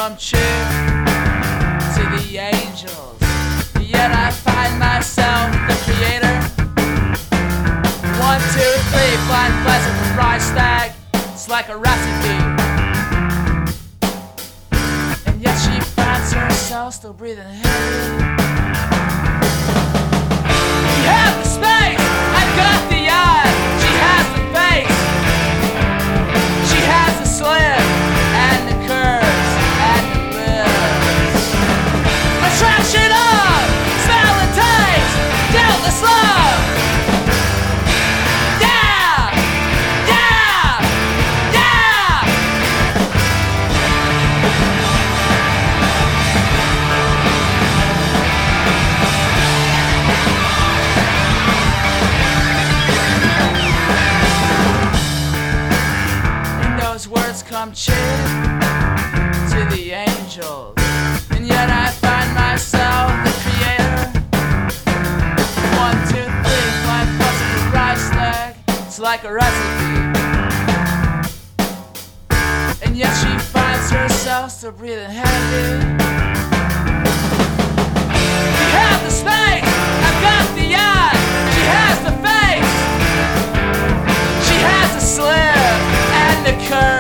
come true to the angels, yet I find myself the creator. 1, 2, 3, blind pleasant from Reichstag. It's like a recipe, and yet she finds herself still breathing heavy. You have the space, I've got the eye. She has the face, she has the slim and the curves and the lips. Attraction of smell and taste, doubtless love. Yeah, yeah, yeah. And those words come true to the angels, and yet I find myself the creator. 1, 2, 3, five plus the rice leg. It's like a recipe, and yet she finds herself still breathing heavy. You have the space, I've got the eye. She has the face, she has the slim and the curve.